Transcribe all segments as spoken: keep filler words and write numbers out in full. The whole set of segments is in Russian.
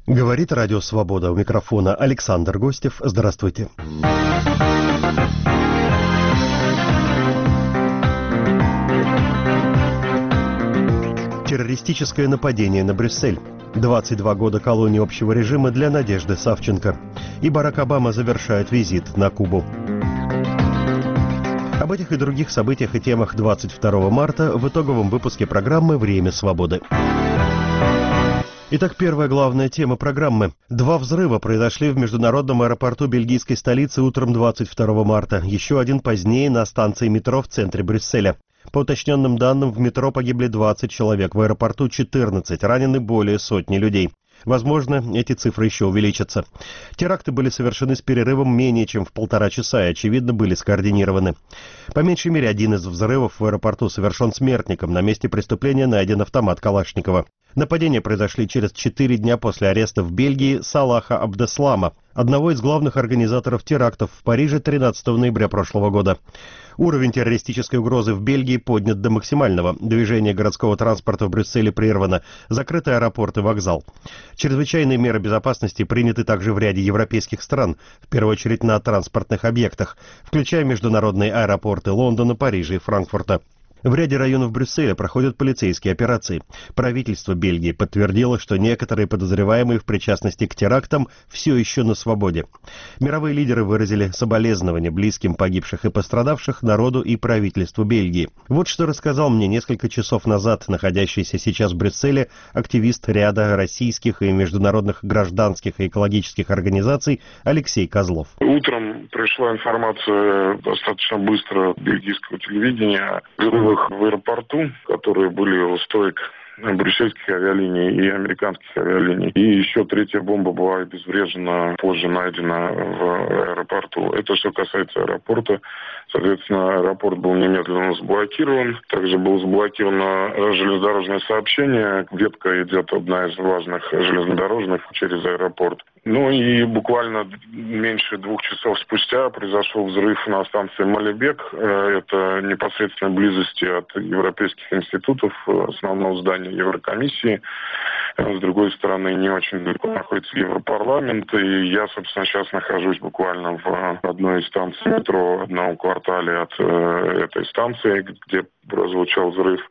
Говорит Радио Свобода. У микрофона Александр Гостев. Здравствуйте. Террористическое нападение на Брюссель. двадцать два года колонии общего режима для Надежды Савченко. И Барак Обама завершает визит на Кубу. Об этих и других событиях и темах двадцать второго марта в итоговом выпуске программы «Время свободы». Итак, первая главная тема программы. Два взрыва произошли в международном аэропорту бельгийской столицы утром двадцать второго марта. Еще один позднее на станции метро в центре Брюсселя. По уточненным данным, в метро погибли двадцать человек, в аэропорту четырнадцать, ранены более сотни людей. Возможно, эти цифры еще увеличатся. Теракты были совершены с перерывом менее чем в полтора часа и, очевидно, были скоординированы. По меньшей мере, один из взрывов в аэропорту совершен смертником. На месте преступления найден автомат Калашникова. Нападения произошли через четыре дня после ареста в Бельгии Салаха Абдеслама, одного из главных организаторов терактов в Париже тринадцатого ноября прошлого года. Уровень террористической угрозы в Бельгии поднят до максимального. Движение городского транспорта в Брюсселе прервано. Закрыты аэропорт и вокзал. Чрезвычайные меры безопасности приняты также в ряде европейских стран, в первую очередь на транспортных объектах, включая международные аэропорты Лондона, Парижа и Франкфурта. В ряде районов Брюсселя проходят полицейские операции. Правительство Бельгии подтвердило, что некоторые подозреваемые в причастности к терактам все еще на свободе. Мировые лидеры выразили соболезнования близким погибших и пострадавших, народу и правительству Бельгии. Вот что рассказал мне несколько часов назад находящийся сейчас в Брюсселе активист ряда российских и международных гражданских и экологических организаций Алексей Козлов. Утром пришла информация достаточно быстро бельгийского телевидения о в аэропорту, которые были у стоек брюссельских авиалиний и американских авиалиний. И еще третья бомба была обезврежена, позже найдена в аэропорту. Это что касается аэропорта. Соответственно, аэропорт был немедленно заблокирован. Также было заблокировано железнодорожное сообщение. Ветка идет одна из важных железнодорожных через аэропорт. Ну и буквально меньше двух часов спустя произошел взрыв на станции Малибек. Это непосредственной близости от европейских институтов, основного здания Еврокомиссии. С другой стороны, не очень далеко находится Европарламент. И я, собственно, сейчас нахожусь буквально в одной из станций метро, в одном квартале от э, этой станции, где прозвучал взрыв.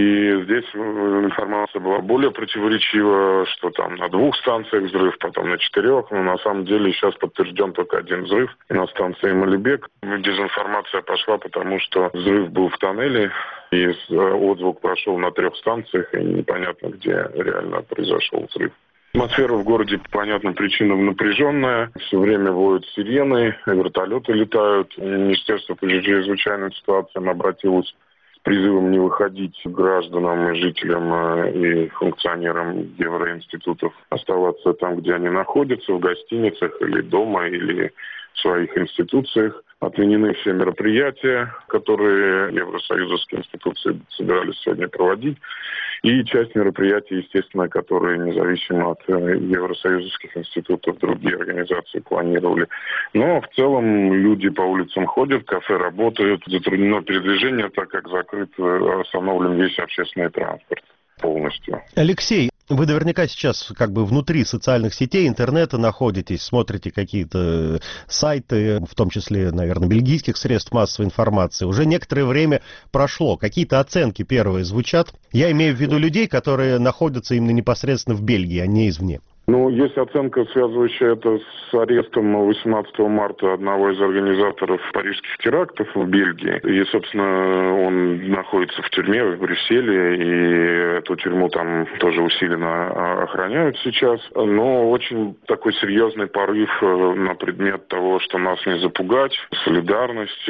И здесь информация была более противоречива, что там на двух станциях взрыв, потом на четырех. Но на самом деле сейчас подтвержден только один взрыв на станции Малибек. Дезинформация пошла, потому что взрыв был в тоннеле, и отзвук прошел на трех станциях, и непонятно, где реально произошел взрыв. Атмосфера в городе по понятным причинам напряженная. Все время воют сирены, вертолеты летают. Министерство по чрезвычайным ситуациям обратилось с призывом не выходить гражданам и жителям и функционерам евроинститутов, оставаться там, где они находятся, в гостиницах или дома, или в своих институциях. Отменены все мероприятия, которые евросоюзовские институции собирались сегодня проводить. И часть мероприятий, естественно, которые независимо от евросоюзовских институтов другие организации планировали. Но в целом люди по улицам ходят, кафе работают. Затруднено передвижение, так как закрыт, остановлен весь общественный транспорт полностью. Алексей, вы наверняка сейчас как бы внутри социальных сетей, интернета находитесь, смотрите какие-то сайты, в том числе, наверное, бельгийских средств массовой информации. Уже некоторое время прошло, какие-то оценки первые звучат. Я имею в виду людей, которые находятся именно непосредственно в Бельгии, а не извне. Ну, есть оценка, связывающая это с арестом восемнадцатого марта одного из организаторов парижских терактов в Бельгии. И, собственно, он находится в тюрьме в Брюсселе, и эту тюрьму там тоже усиленно охраняют сейчас. Но очень такой серьезный порыв на предмет того, что нас не запугать, солидарность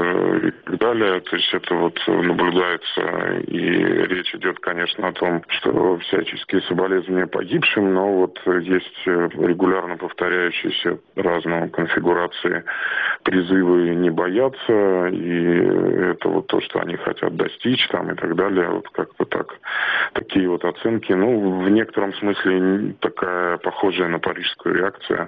и так далее. То есть это вот наблюдается, и речь идет, конечно, о том, что всяческие соболезнования погибшим, но вот есть регулярно повторяющиеся разные конфигурации призывы не бояться, и это вот то, что они хотят достичь там и так далее, вот как-то так, такие вот оценки. Ну, в некотором смысле такая похожая на парижскую реакция на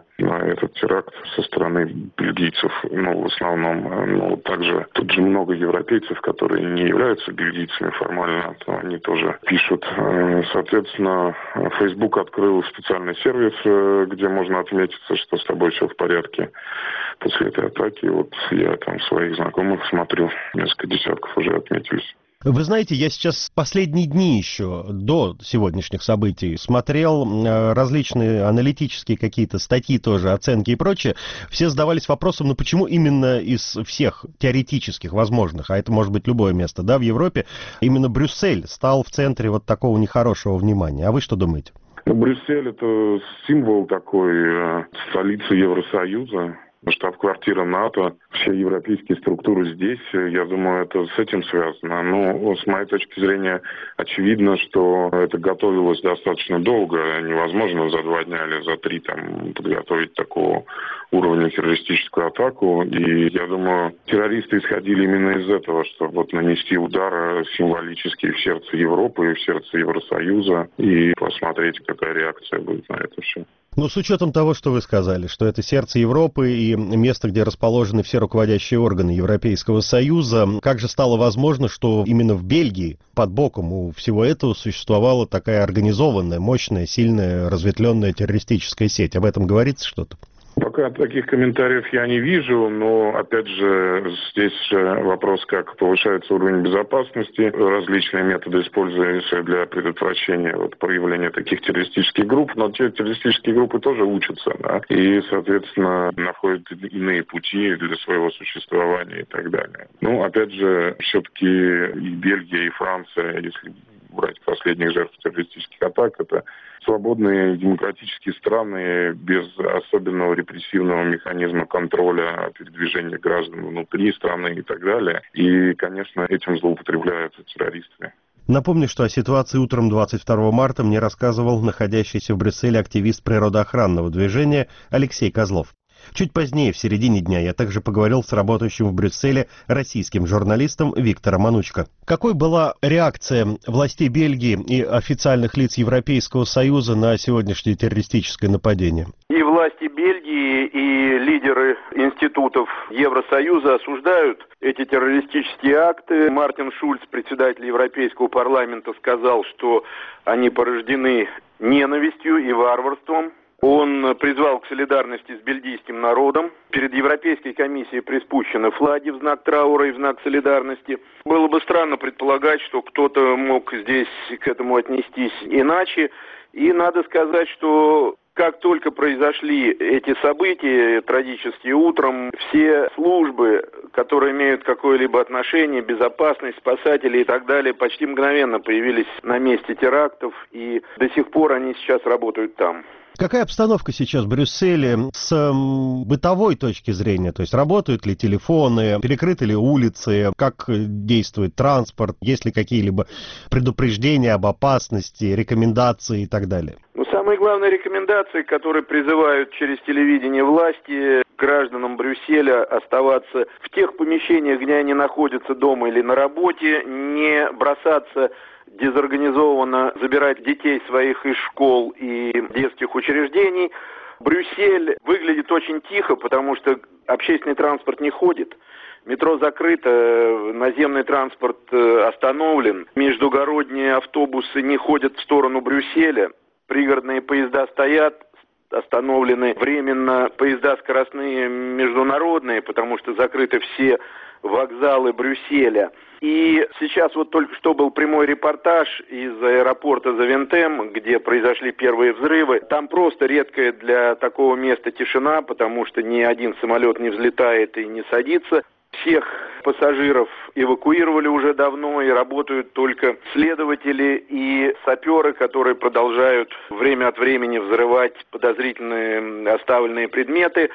этот теракт со стороны бельгийцев, ну, в основном. Но также тут же много европейцев, которые не являются бельгийцами формально, то они тоже пишут. Соответственно, Facebook открыл специальный сервис, где можно отметиться, что с тобой все в порядке после этой атаки. Вот я там своих знакомых смотрю, несколько десятков уже отметились. Вы знаете, я сейчас последние дни еще, до сегодняшних событий, смотрел различные аналитические какие-то статьи тоже, оценки и прочее. Все задавались вопросом, ну почему именно из всех теоретических возможных, а это может быть любое место, да, в Европе, именно Брюссель стал в центре вот такого нехорошего внимания. А вы что думаете? Ну, Брюссель — это символ такой, столицы Евросоюза. Штаб-квартира НАТО, все европейские структуры здесь, я думаю, это с этим связано. Но с моей точки зрения очевидно, что это готовилось достаточно долго. Невозможно за два дня или за три там подготовить такого уровня террористическую атаку. И я думаю, террористы исходили именно из этого, чтобы вот нанести удар символически в сердце Европы и в сердце Евросоюза и посмотреть, какая реакция будет на это все. Ну, с учетом того, что вы сказали, что это сердце Европы и место, где расположены все руководящие органы Европейского Союза, как же стало возможно, что именно в Бельгии под боком у всего этого существовала такая организованная, мощная, сильная, разветвленная террористическая сеть? Об этом говорится что-то? Пока таких комментариев я не вижу, но, опять же, здесь вопрос, как повышается уровень безопасности, различные методы используются для предотвращения вот, появления таких террористических групп, но те террористические группы тоже учатся, да, и, соответственно, находят иные пути для своего существования и так далее. Ну, опять же, все-таки и Бельгия, и Франция, если брать последних жертв террористических атак, это свободные демократические страны без особенного репрессивного механизма контроля передвижения граждан внутри страны и так далее. И, конечно, этим злоупотребляют террористы. Напомню, что о ситуации утром двадцать второго марта мне рассказывал находящийся в Брюсселе активист природоохранного движения Алексей Козлов. Чуть позднее, в середине дня, я также поговорил с работающим в Брюсселе российским журналистом Виктором Анучко. Какой была реакция властей Бельгии и официальных лиц Европейского Союза на сегодняшнее террористическое нападение? И власти Бельгии, и лидеры институтов Евросоюза осуждают эти террористические акты. Мартин Шульц, председатель Европейского парламента, сказал, что они порождены ненавистью и варварством. Он призвал к солидарности с бельгийским народом. Перед Европейской комиссией приспущены флаги в знак траура и в знак солидарности. Было бы странно предполагать, что кто-то мог здесь к этому отнестись иначе. И надо сказать, что как только произошли эти события трагические утром, все службы, которые имеют какое-либо отношение, безопасность, спасатели и так далее, почти мгновенно появились на месте терактов, и до сих пор они сейчас работают там. Какая обстановка сейчас в Брюсселе с м, бытовой точки зрения? То есть работают ли телефоны, перекрыты ли улицы, как действует транспорт, есть ли какие-либо предупреждения об опасности, рекомендации и так далее? Ну, самые главные рекомендации, которые призывают через телевидение власти гражданам Брюсселя оставаться в тех помещениях, где они находятся дома или на работе, не бросаться дезорганизованно забирать детей своих из школ и детских учреждений. Брюссель выглядит очень тихо, потому что общественный транспорт не ходит. Метро закрыто, наземный транспорт остановлен, междугородние автобусы не ходят в сторону Брюсселя, пригородные поезда стоят, остановлены временно поезда скоростные международные, потому что закрыты все вокзалы Брюсселя. И сейчас вот только что был прямой репортаж из аэропорта Завентем, где произошли первые взрывы. Там просто редкая для такого места тишина, потому что ни один самолет не взлетает и не садится. Всех пассажиров эвакуировали уже давно, и работают только следователи и саперы, которые продолжают время от времени взрывать подозрительные оставленные предметы.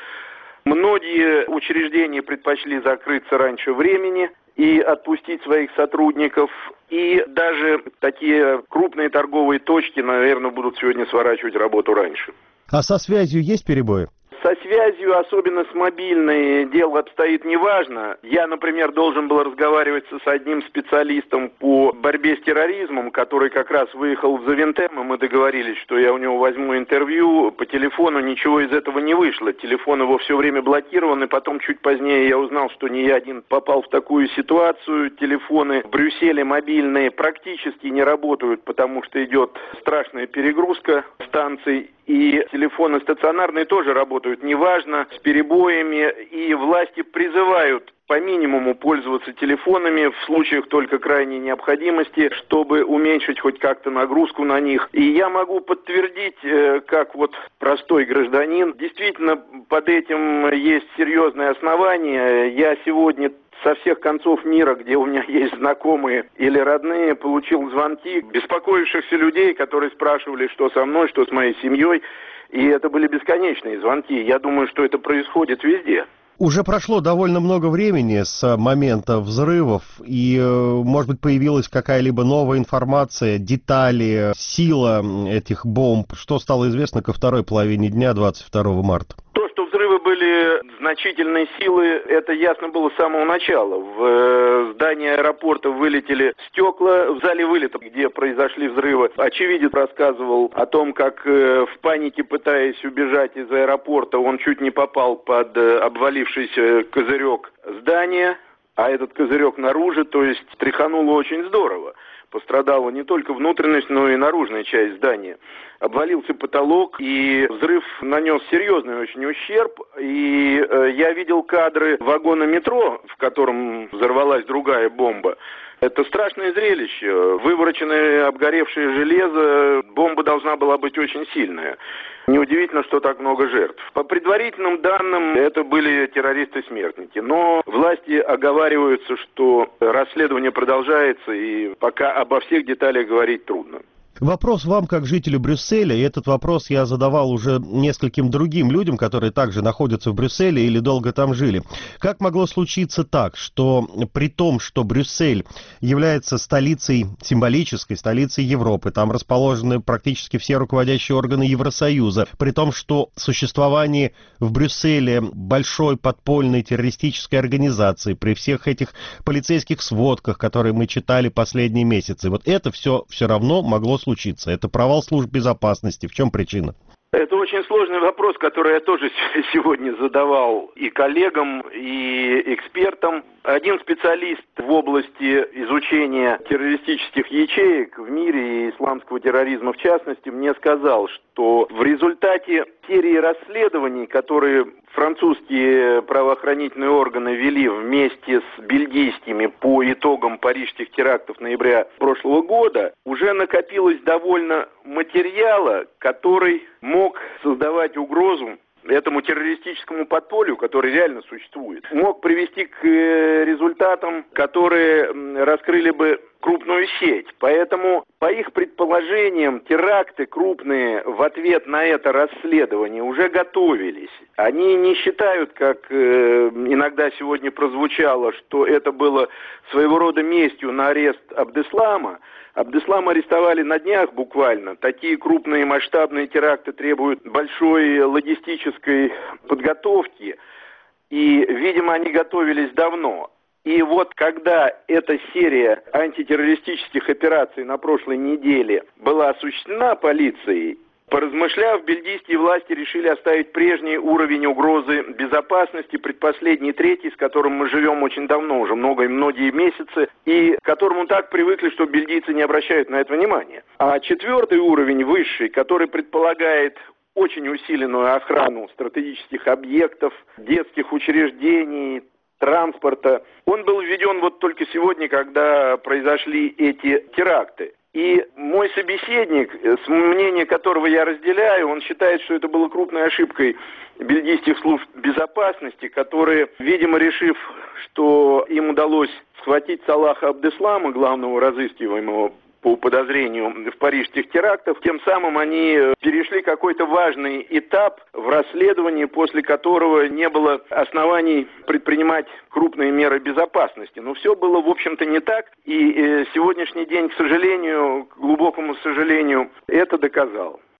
Многие учреждения предпочли закрыться раньше времени и отпустить своих сотрудников. И даже такие крупные торговые точки, наверное, будут сегодня сворачивать работу раньше. А со связью есть перебои? Со связью, особенно с мобильной, дело обстоит неважно. Я, например, должен был разговаривать с одним специалистом по борьбе с терроризмом, который как раз выехал в Завентем, и мы договорились, что я у него возьму интервью. По телефону ничего из этого не вышло. Телефон его все время блокирован, и потом чуть позднее я узнал, что не я один попал в такую ситуацию. Телефоны в Брюсселе мобильные практически не работают, потому что идет страшная перегрузка станций. И телефоны стационарные тоже работают неважно, с перебоями, и власти призывают по минимуму пользоваться телефонами в случаях только крайней необходимости, чтобы уменьшить хоть как-то нагрузку на них. И я могу подтвердить, как вот простой гражданин, действительно под этим есть серьезные основания. Я сегодня со всех концов мира, где у меня есть знакомые или родные, получил звонки беспокоившихся людей, которые спрашивали, что со мной, что с моей семьей. И это были бесконечные звонки. Я думаю, что это происходит везде. Уже прошло довольно много времени с момента взрывов, и, может быть, появилась какая-либо новая информация, детали, сила этих бомб. Что стало известно ко второй половине дня двадцать второго марта? То, что взрывы были значительной силы, это ясно было с самого начала. В здании аэропорта вылетели стекла в зале вылета, где произошли взрывы. Очевидец рассказывал о том, как в панике, пытаясь убежать из аэропорта, он чуть не попал под обвалившийся козырек здания, а этот козырек наружу, то есть тряхануло очень здорово. Пострадала не только внутренность, но и наружная часть здания. Обвалился потолок, и взрыв нанес серьезный очень ущерб. И э, я видел кадры вагона метро, в котором взорвалась другая бомба. Это страшное зрелище. Вывороченное обгоревшее железо, бомба должна была быть очень сильная. Неудивительно, что так много жертв. По предварительным данным, это были террористы-смертники. Но власти оговариваются, что расследование продолжается, и пока обо всех деталях говорить трудно. Вопрос вам, как жителю Брюсселя, и этот вопрос я задавал уже нескольким другим людям, которые также находятся в Брюсселе или долго там жили. Как могло случиться так, что при том, что Брюссель является столицей, символической столицей Европы, там расположены практически все руководящие органы Евросоюза, при том, что существование в Брюсселе большой подпольной террористической организации, при всех этих полицейских сводках, которые мы читали последние месяцы, вот это все все равно могло случиться. случиться? Это провал служб безопасности. В чем причина? Это очень сложный вопрос, который я тоже сегодня задавал и коллегам, и экспертам. Один специалист в области изучения террористических ячеек в мире и исламского терроризма в частности мне сказал, что в результате серии расследований, которые французские правоохранительные органы вели вместе с бельгийскими по итогам парижских терактов ноября прошлого года, уже накопилось довольно материала, который мог создавать угрозу этому террористическому подполью, который реально существует, мог привести к результатам, которые раскрыли бы крупную сеть. Поэтому, по их предположениям, теракты крупные в ответ на это расследование уже готовились. Они не считают, как э, иногда сегодня прозвучало, что это было своего рода местью на арест Абдеслама. Абдеслама арестовали на днях буквально. Такие крупные масштабные теракты требуют большой логистической подготовки. И, видимо, они готовились давно. И вот когда эта серия антитеррористических операций на прошлой неделе была осуществлена полицией, поразмышляв, бельгийские власти решили оставить прежний уровень угрозы безопасности, предпоследний, третий, с которым мы живем очень давно, уже много, многие месяцы, и к которому так привыкли, что бельгийцы не обращают на это внимания. А четвертый уровень, высший, который предполагает очень усиленную охрану стратегических объектов, детских учреждений, транспорта, он был введен вот только сегодня, когда произошли эти теракты. И мой собеседник, с мнением которого я разделяю, он считает, что это было крупной ошибкой бельгийских служб безопасности, которые, видимо, решив, что им удалось схватить Салаха Абдеслама, главного разыскиваемого по подозрению в парижских терактах, тем самым они перешли какой-то важный этап в расследовании, после которого не было оснований предпринимать крупные меры безопасности. Но все было, в общем-то, не так, и сегодняшний день, к сожалению, к глубокому сожалению, это доказал.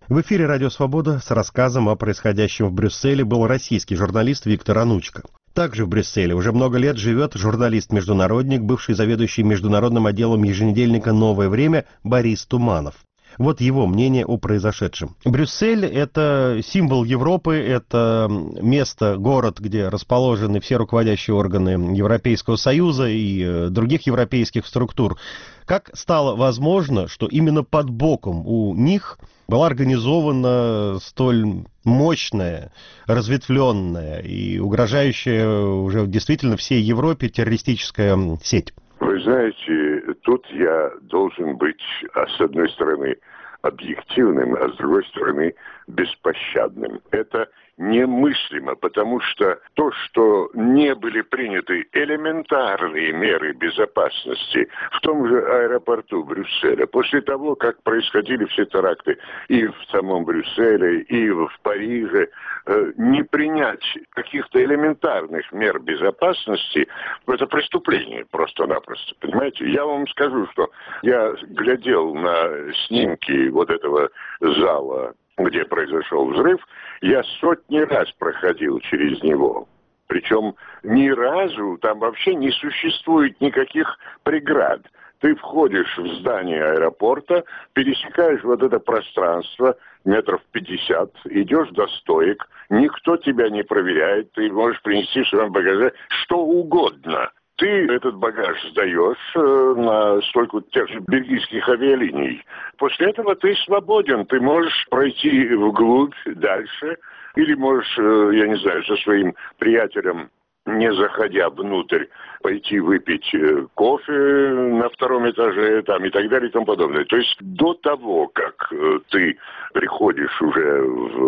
В эфире «Радио Свобода» с рассказом о происходящем в Брюсселе был российский журналист Виктор Анучко. Также в Брюсселе уже много лет живет журналист-международник, бывший заведующий международным отделом еженедельника «Новое время» Борис Туманов. Вот его мнение о произошедшем. Брюссель – это символ Европы, это место, город, где расположены все руководящие органы Европейского Союза и других европейских структур. Как стало возможно, что именно под боком у них была организована столь мощная, разветвленная и угрожающая уже действительно всей Европе террористическая сеть? Вы знаете, тут я должен быть, с одной стороны, объективным, а с другой стороны, беспощадным. Это немыслимо, потому что то, что не были приняты элементарные меры безопасности в том же аэропорту Брюсселя, после того, как происходили все теракты и в самом Брюсселе, и в Париже, не принять каких-то элементарных мер безопасности, это преступление просто-напросто, понимаете? Я вам скажу, что я глядел на снимки вот этого зала, где произошел взрыв, я сотни раз проходил через него. Причем ни разу там вообще не существует никаких преград. Ты входишь в здание аэропорта, пересекаешь вот это пространство, метров пятьдесят, идешь до стоек, никто тебя не проверяет, ты можешь принести в своем багаже что угодно. Ты этот багаж сдаешь э, на столько тех же бельгийских авиалиний. После этого ты свободен, ты можешь пройти вглубь дальше, или можешь, э, я не знаю, со своим приятелем, не заходя внутрь, пойти выпить кофе на втором этаже там, и так далее и тому подобное. То есть до того, как э, ты приходишь уже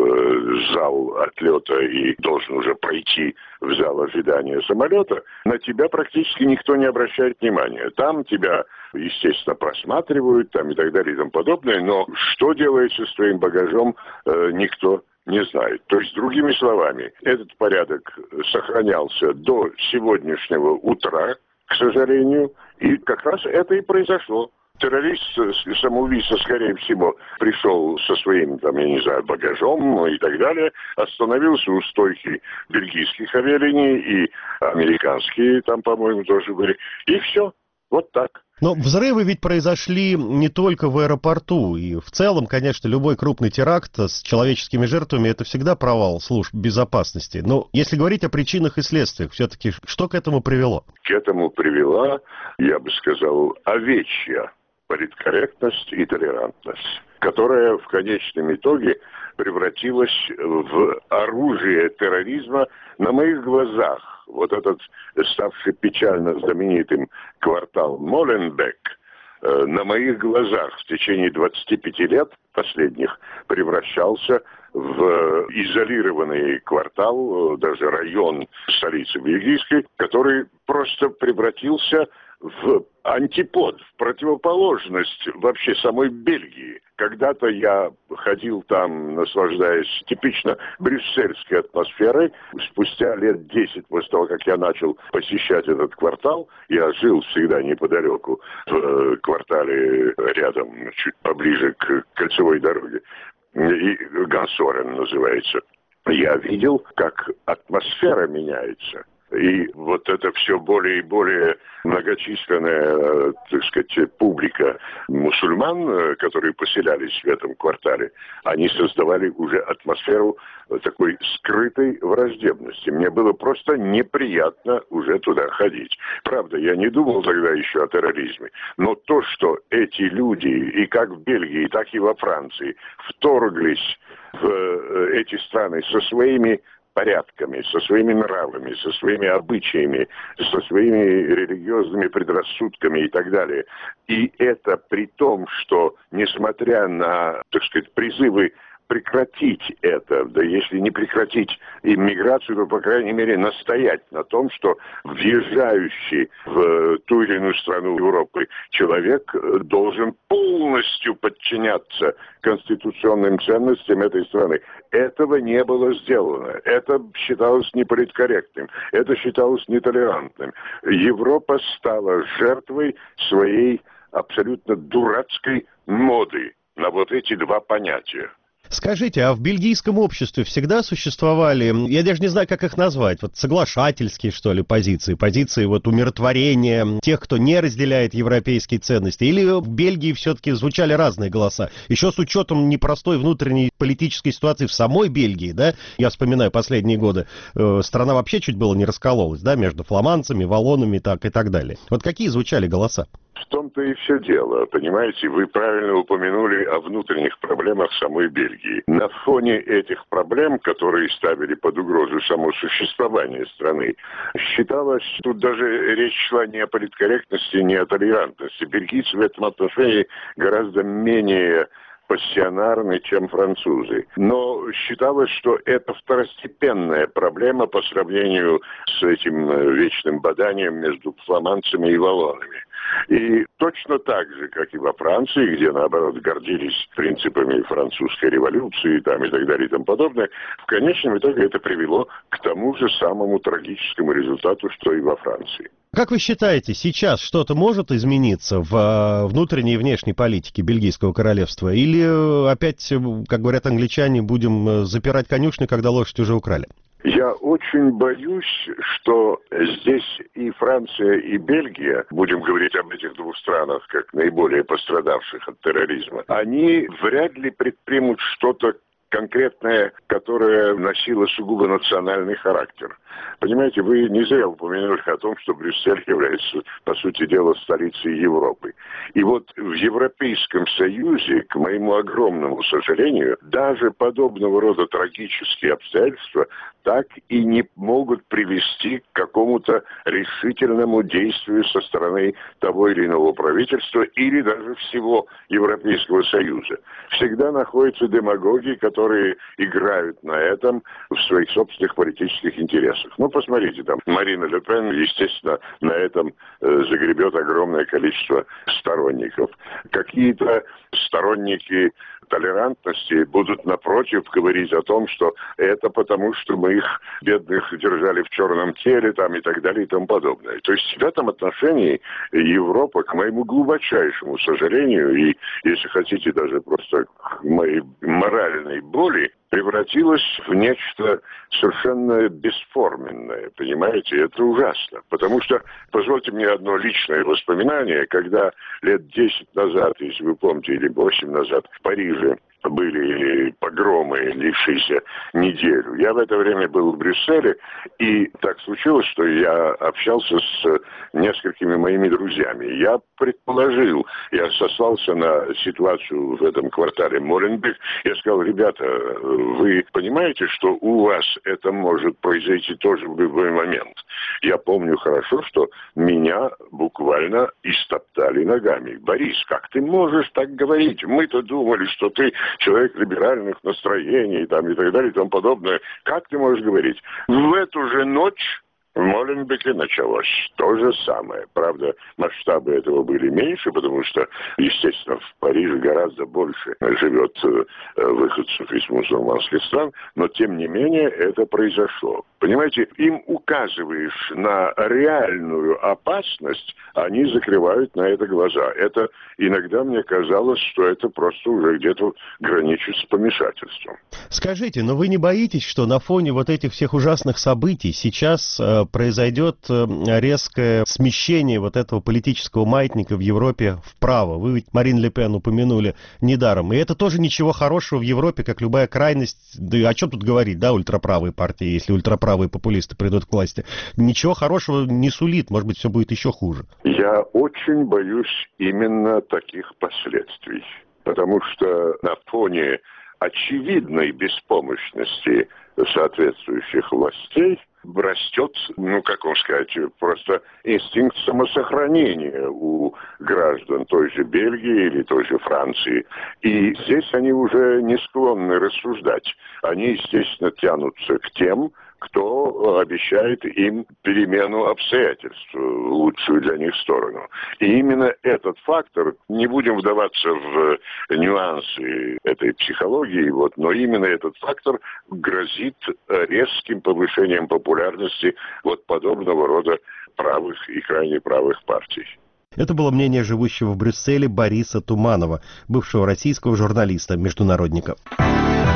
в зал отлета и должен уже пройти в зал ожидания самолета, на тебя практически никто не обращает внимания. Там тебя, естественно, просматривают там, и так далее и тому подобное, но что делается с твоим багажом, э, никто не знает. То есть, другими словами, этот порядок сохранялся до сегодняшнего утра, к сожалению, и как раз это и произошло. Террорист, самоубийца, скорее всего, пришел со своим, там, я не знаю, багажом и так далее, остановился у стойки бельгийских авиалиний и американские, там, по-моему, тоже были, и все. Вот так. Но взрывы ведь произошли не только в аэропорту. И в целом, конечно, любой крупный теракт с человеческими жертвами – это всегда провал служб безопасности. Но если говорить о причинах и следствиях, все-таки что к этому привело? К этому привела, я бы сказал, овечья политкорректность и толерантность, которая в конечном итоге превратилась в оружие терроризма на моих глазах. Вот этот, ставший печально знаменитым квартал Моленбек, э, на моих глазах в течение двадцати пяти лет последних превращался в изолированный квартал, даже район столицы бельгийской, который просто превратился в антипод, в противоположность вообще самой Бельгии. Когда-то я ходил там, наслаждаясь типично брюссельской атмосферой. Спустя лет десять после того, как я начал посещать этот квартал, я жил всегда неподалеку, в квартале рядом, чуть поближе к кольцевой дороге, и Гансорен называется. Я видел, как атмосфера меняется. И вот это все более и более многочисленная, так сказать, публика мусульман, которые поселялись в этом квартале, они создавали уже атмосферу такой скрытой враждебности. Мне было просто неприятно уже туда ходить. Правда, я не думал тогда еще о терроризме. Но то, что эти люди, и как в Бельгии, так и во Франции, вторглись в эти страны со своими порядками, со своими нравами, со своими обычаями, со своими религиозными предрассудками и так далее. И это при том, что, несмотря на, так сказать, призывы прекратить это, да если не прекратить иммиграцию, то, по крайней мере, настоять на том, что въезжающий в ту или иную страну Европы человек должен полностью подчиняться конституционным ценностям этой страны. Этого не было сделано. Это считалось неполиткорректным. Это считалось нетолерантным. Европа стала жертвой своей абсолютно дурацкой моды на вот эти два понятия. Скажите, а в бельгийском обществе всегда существовали, я даже не знаю, как их назвать, вот соглашательские, что ли, позиции, позиции вот умиротворения тех, кто не разделяет европейские ценности? Или в Бельгии все-таки звучали разные голоса? Еще с учетом непростой внутренней политической ситуации в самой Бельгии, да, я вспоминаю последние годы, э, страна вообще чуть было не раскололась, да, между фламандцами, валлонами так, и так далее. Вот какие звучали голоса? В том-то и все дело, понимаете, вы правильно упомянули о внутренних проблемах самой Бельгии. На фоне этих проблем, которые ставили под угрозу само существование страны, считалось, тут даже речь шла не о политкорректности, не о толерантности. Бельгийцы в этом отношении гораздо менее пассионарны, чем французы. Но считалось, что это второстепенная проблема по сравнению с этим вечным боданием между фламандцами и валлонами. И точно так же, как и во Франции, где, наоборот, гордились принципами французской революции там, и так далее и тому подобное, в конечном итоге это привело к тому же самому трагическому результату, что и во Франции. Как вы считаете, сейчас что-то может измениться в внутренней и внешней политике Бельгийского королевства? Или опять, как говорят англичане, будем запирать конюшню, когда лошадь уже украли? Я очень боюсь, что здесь и Франция, и Бельгия, будем говорить об этих двух странах как наиболее пострадавших от терроризма, они вряд ли предпримут что-то конкретное, которое носило сугубо национальный характер. Понимаете, вы не зря упомянули о том, что Брюссель является, по сути дела, столицей Европы. И вот в Европейском Союзе, к моему огромному сожалению, даже подобного рода трагические обстоятельства так и не могут привести к какому-то решительному действию со стороны того или иного правительства или даже всего Европейского Союза. Всегда находятся демагоги, которые играют на этом в своих собственных политических интересах. Ну, посмотрите, там Марина Ле Пен, естественно, на этом э, загребет огромное количество сторонников. Какие-то сторонники толерантности будут, напротив, говорить о том, что это потому, что мы их, бедных, держали в черном теле, там, и так далее, и тому подобное. То есть в этом отношении Европа, к моему глубочайшему сожалению, и, если хотите, даже просто к моей моральной боли, превратилась в нечто совершенно бесформенное, понимаете? Это ужасно. Потому что, позвольте мне одно личное воспоминание, когда лет десять назад, если вы помните, или восемь назад, в Париже были погромы, длившиеся неделю. Я в это время был в Брюсселе, и так случилось, что я общался с несколькими моими друзьями. Я предположил, я сослался на ситуацию в этом квартале Моленбек. Я сказал: ребята, вы понимаете, что у вас это может произойти тоже в любой момент? Я помню хорошо, что меня буквально истоптали ногами. Борис, как ты можешь так говорить? Мы-то думали, что ты человек либеральных настроений там, и так далее и тому подобное. Как ты можешь говорить? В эту же ночь в Моленбеке началось то же самое. Правда, масштабы этого были меньше, потому что, естественно, в Париже гораздо больше живет выходцев из мусульманских стран, но, тем не менее, это произошло. Понимаете, им указываешь на реальную опасность, они закрывают на это глаза. Это иногда мне казалось, что это просто уже где-то граничит с помешательством. Скажите, но вы не боитесь, что на фоне вот этих всех ужасных событий сейчас э, произойдет э, резкое смещение вот этого политического маятника в Европе вправо? Вы ведь Марин Ле Пен упомянули недаром. И это тоже ничего хорошего в Европе, как любая крайность. Да и о чем тут говорить, да, ультраправые партии, если ультраправые правые популисты придут к власти, ничего хорошего не сулит, может быть, все будет еще хуже. Я очень боюсь именно таких последствий, потому что на фоне очевидной беспомощности соответствующих властей растет, ну, как вам сказать, просто инстинкт самосохранения у граждан той же Бельгии или той же Франции. И здесь они уже не склонны рассуждать. Они, естественно, тянутся к тем, кто обещает им перемену обстоятельств в лучшую для них сторону. И именно этот фактор, не будем вдаваться в нюансы этой психологии, вот, но именно этот фактор грозит резким повышением популярности вот подобного рода правых и крайне правых партий. Это было мнение живущего в Брюсселе Бориса Туманова, бывшего российского журналиста-международника.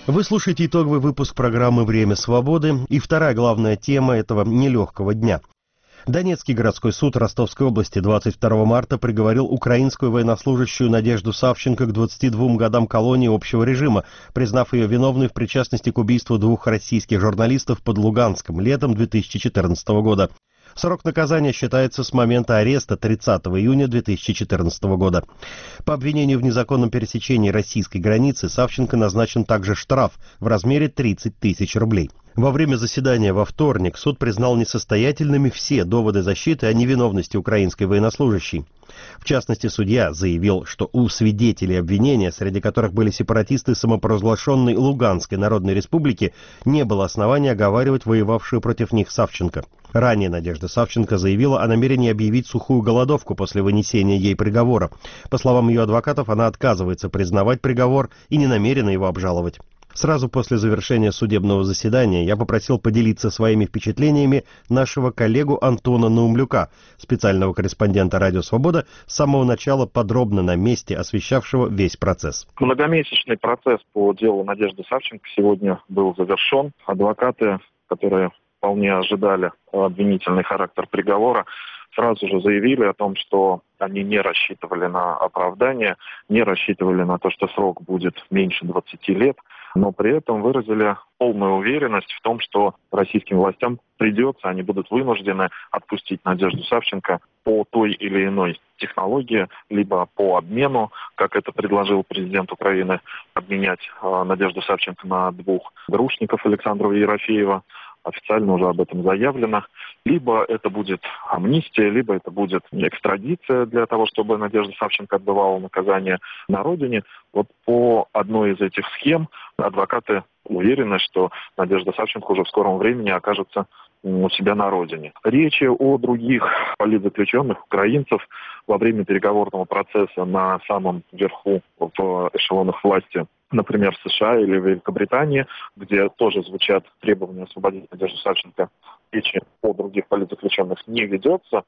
Вы слушаете итоговый выпуск программы «Время свободы» и вторая главная тема этого нелегкого дня. Донецкий городской суд Ростовской области двадцать второго марта приговорил украинскую военнослужащую Надежду Савченко к двадцати двум годам колонии общего режима, признав ее виновной в причастности к убийству двух российских журналистов под Луганском летом две тысячи четырнадцатого года. Срок наказания считается с момента ареста тридцатого июня две тысячи четырнадцатого года. По обвинению в незаконном пересечении российской границы Савченко назначен также штраф в размере тридцать тысяч рублей. Во время заседания во вторник суд признал несостоятельными все доводы защиты о невиновности украинской военнослужащей. В частности, судья заявил, что у свидетелей обвинения, среди которых были сепаратисты самопровозглашенной Луганской Народной Республики, не было основания оговаривать воевавшую против них Савченко. Ранее Надежда Савченко заявила о намерении объявить сухую голодовку после вынесения ей приговора. По словам ее адвокатов, она отказывается признавать приговор и не намерена его обжаловать. Сразу после завершения судебного заседания я попросил поделиться своими впечатлениями нашего коллегу Антона Наумлюка, специального корреспондента «Радио Свобода», с самого начала подробно на месте освещавшего весь процесс. Многомесячный процесс по делу Надежды Савченко сегодня был завершен. Адвокаты, которые вполне ожидали обвинительный характер приговора, сразу же заявили о том, что они не рассчитывали на оправдание, не рассчитывали на то, что срок будет меньше двадцати лет, но при этом выразили полную уверенность в том, что российским властям придется, они будут вынуждены отпустить Надежду Савченко по той или иной технологии, либо по обмену, как это предложил президент Украины, обменять э, Надежду Савченко на двух грушников Александрова и Ерофеева. Официально уже об этом заявлено. Либо это будет амнистия, либо это будет экстрадиция для того, чтобы Надежда Савченко отбывала наказание на родине. Вот по одной из этих схем адвокаты уверены, что Надежда Савченко уже в скором времени окажется у себя на родине. Речи о других политзаключенных, украинцев, во время переговорного процесса на самом верху в эшелонах власти, например, в США или в Великобритании, где тоже звучат требования освободить Надежду Савченко, речи о других политзаключенных не ведется,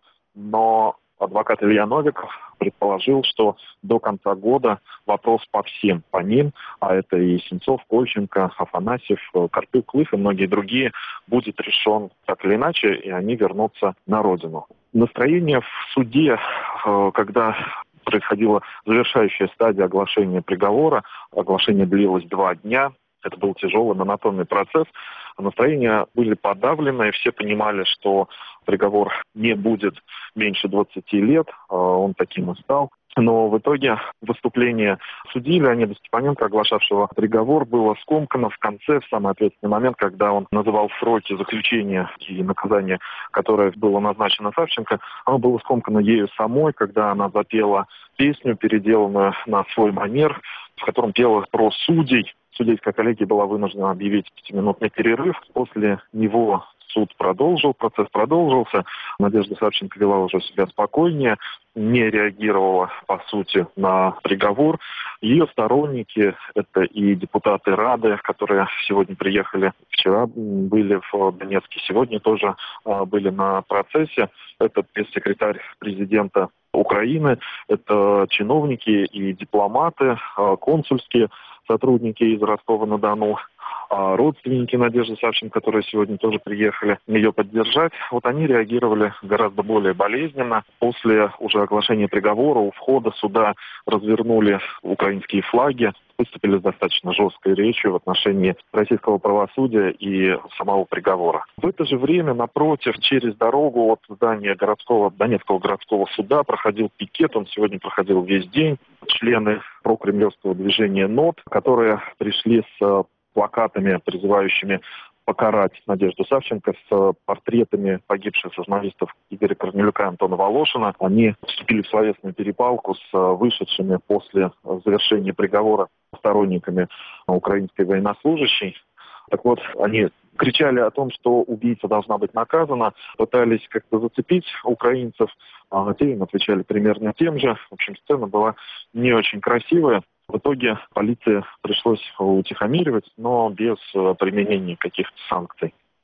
но адвокат Илья Новиков предположил, что до конца года вопрос по всем по ним, а это и Сенцов, Кольченко, Афанасьев, Карпюк, Клыв и многие другие, будет решен так или иначе, и они вернутся на родину. Настроение в суде, когда происходила завершающая стадия оглашения приговора, оглашение длилось два дня, это был тяжелый монотонный процесс, настроения были подавлены, все понимали, что приговор не будет меньше двадцати лет, он таким и стал. Но в итоге выступление судьи Леонида Степаненко, оглашавшего приговор, было скомкано в конце, в самый ответственный момент, когда он называл сроки заключения и наказания, которое было назначено Савченко. Оно было скомкано ею самой, когда она запела песню, переделанную на свой манер, в котором пела про судей. Судейская коллегия была вынуждена объявить пятиминутный перерыв. После него суд продолжил, процесс продолжился. Надежда Савченко вела уже себя спокойнее, не реагировала, по сути, на приговор. Ее сторонники, это и депутаты Рады, которые сегодня приехали, вчера были в Донецке, сегодня тоже были на процессе. Это пресс-секретарь президента Украины, это чиновники и дипломаты, консульские сотрудники из Ростова-на-Дону, родственники Надежды Савченко, которые сегодня тоже приехали ее поддержать, вот они реагировали гораздо более болезненно. После уже оглашения приговора у входа суда развернули украинские флаги, выступили с достаточно жесткой речью в отношении российского правосудия и самого приговора. В это же время напротив, через дорогу от здания городского, Донецкого городского суда проходил пикет, он сегодня проходил весь день. Члены прокремлевского движения НОТ, которые пришли с плакатами, призывающими покарать Надежду Савченко, с портретами погибших журналистов Игоря Корнелюка и Антона Волошина. Они вступили в словесную перепалку с вышедшими после завершения приговора сторонниками украинской военнослужащей. Так вот, они кричали о том, что убийца должна быть наказана, пытались как-то зацепить украинцев, а те им отвечали примерно тем же. В общем, сцена была не очень красивая. В итоге полиции пришлось утихомиривать, но без применения каких-то санкций.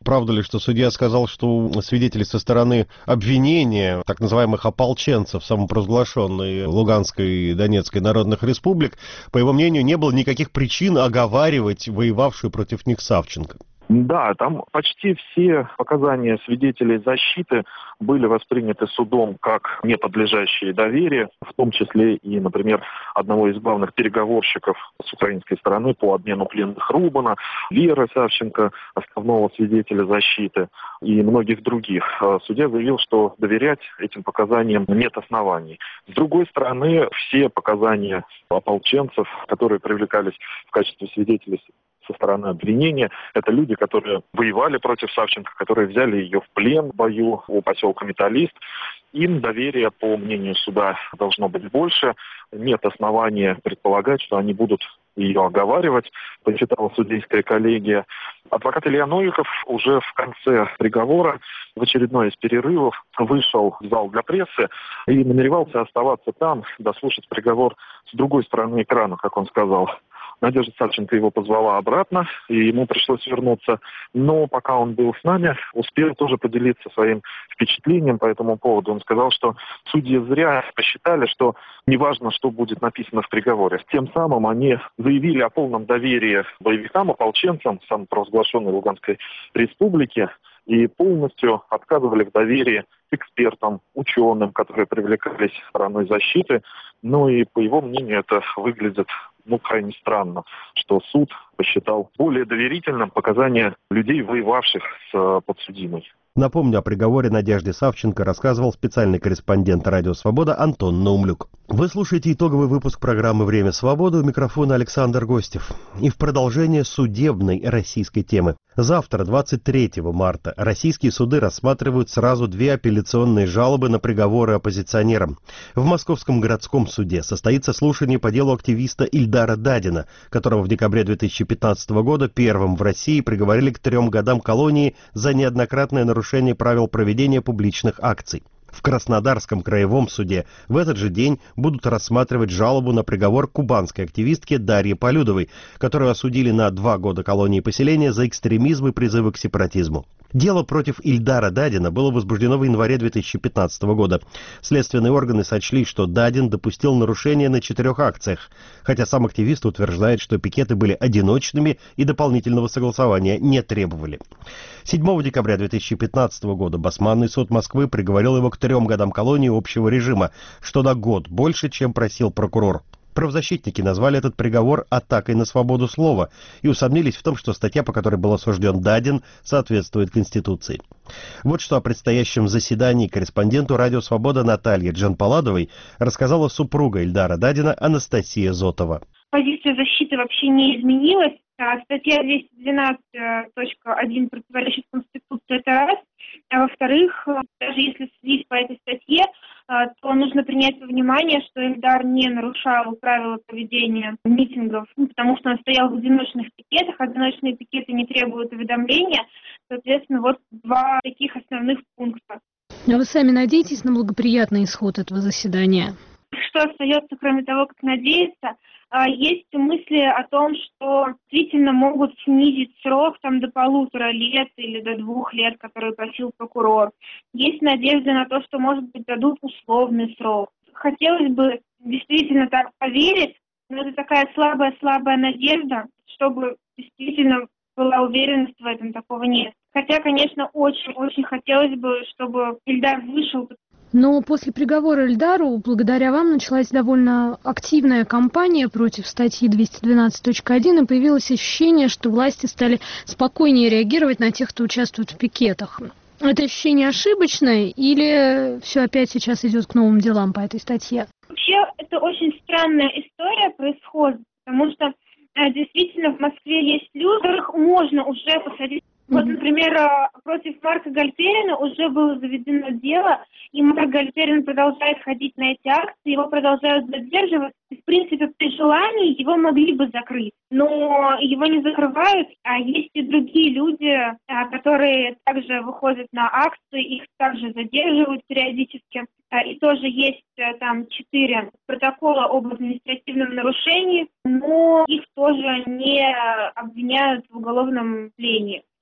Правда ли, что судья сказал, что свидетели со стороны обвинения, так называемых ополченцев, самопровозглашенной Луганской и Донецкой народных республик, по его мнению, не было никаких причин оговаривать воевавшую против них Савченко? Да, там почти все показания свидетелей защиты были восприняты судом как не подлежащие доверию, в том числе и, например, одного из главных переговорщиков с украинской стороны по обмену пленных Рубана, Веры Савченко, основного свидетеля защиты, и многих других. Судья заявил, что доверять этим показаниям нет оснований. С другой стороны, все показания ополченцев, которые привлекались в качестве свидетелей со стороны обвинения, это люди, которые воевали против Савченко, которые взяли ее в плен в бою у поселка Металлист. Им доверия, по мнению суда, должно быть больше. Нет основания предполагать, что они будут ее оговаривать, посчитала судейская коллегия. Адвокат Илья Новиков уже в конце приговора, в очередной из перерывов, вышел в зал для прессы и намеревался оставаться там, дослушать приговор с другой стороны экрана, как он сказал. Надежда Савченко его позвала обратно, и ему пришлось вернуться. Но пока он был с нами, успел тоже поделиться своим впечатлением по этому поводу. Он сказал, что судьи зря посчитали, что неважно, что будет написано в приговоре. Тем самым они заявили о полном доверии боевикам, ополченцам самопровозглашенной Луганской республики и полностью отказывали в доверии экспертам, ученым, которые привлекались стороной защиты. Ну и, по его мнению, это выглядит ну, крайне странно, что суд посчитал более доверительным показания людей, воевавших с подсудимой. Напомню, о приговоре Надежде Савченко рассказывал специальный корреспондент «Радио Свобода» Антон Наумлюк. Вы слушаете итоговый выпуск программы «Время свободы», у микрофона Александр Гостев. И в продолжение судебной российской темы. Завтра, двадцать третьего марта, российские суды рассматривают сразу две апелляционные жалобы на приговоры оппозиционерам. В Московском городском суде состоится слушание по делу активиста Ильдара Дадина, которого в декабре две тысячи пятнадцатого года первым в России приговорили к трем годам колонии за неоднократное нарушение правил проведения публичных акций. В Краснодарском краевом суде в этот же день будут рассматривать жалобу на приговор кубанской активистке Дарье Полюдовой, которую осудили на два года колонии поселения за экстремизм и призывы к сепаратизму. Дело против Ильдара Дадина было возбуждено в январе две тысячи пятнадцатого года. Следственные органы сочли, что Дадин допустил нарушения на четырех акциях, хотя сам активист утверждает, что пикеты были одиночными и дополнительного согласования не требовали. седьмого декабря две тысячи пятнадцатого года Басманный суд Москвы приговорил его к трем годам колонии общего режима, что на год больше, чем просил прокурор. Правозащитники назвали этот приговор атакой на свободу слова и усомнились в том, что статья, по которой был осужден Дадин, соответствует Конституции. Вот что о предстоящем заседании корреспонденту «Радио Свобода» Наталье Джанпаладовой рассказала супруга Ильдара Дадина Анастасия Зотова. Позиция защиты вообще не изменилась. Статья двести двенадцать точка один противоречит Конституции, это раз. А во-вторых, даже если судить по этой статье, то нужно принять во внимание, что Ильдар не нарушал правила проведения митингов, потому что он стоял в одиночных пикетах, одиночные пикеты не требуют уведомления. Соответственно, вот два таких основных пункта. А вы сами надеетесь на благоприятный исход этого заседания? Что остается, кроме того, как надеяться? Есть мысли о том, что действительно могут снизить срок там, до полутора лет или до двух лет, который просил прокурор. Есть надежда на то, что, может быть, дадут условный срок. Хотелось бы действительно так поверить, но это такая слабая-слабая надежда, чтобы действительно была уверенность в этом, такого нет. Хотя, конечно, очень-очень хотелось бы, чтобы Ильдар вышел. Но после приговора Ильдару, благодаря вам, началась довольно активная кампания против статьи двести двенадцать точка один, и появилось ощущение, что власти стали спокойнее реагировать на тех, кто участвует в пикетах. Это ощущение ошибочное или все опять сейчас идет к новым делам по этой статье? Вообще, это очень странная история происходит, потому что э, действительно в Москве есть люди, которых можно уже посадить. Вот, например, против Марка Гальперина уже было заведено дело, и Марк Гальперин продолжает ходить на эти акции, его продолжают задерживать. В принципе, при желании его могли бы закрыть, но его не закрывают, а есть и другие люди, которые также выходят на акции, их также задерживают периодически. И тоже есть там четыре протокола об административном нарушении, но их тоже не обвиняют в уголовном плене.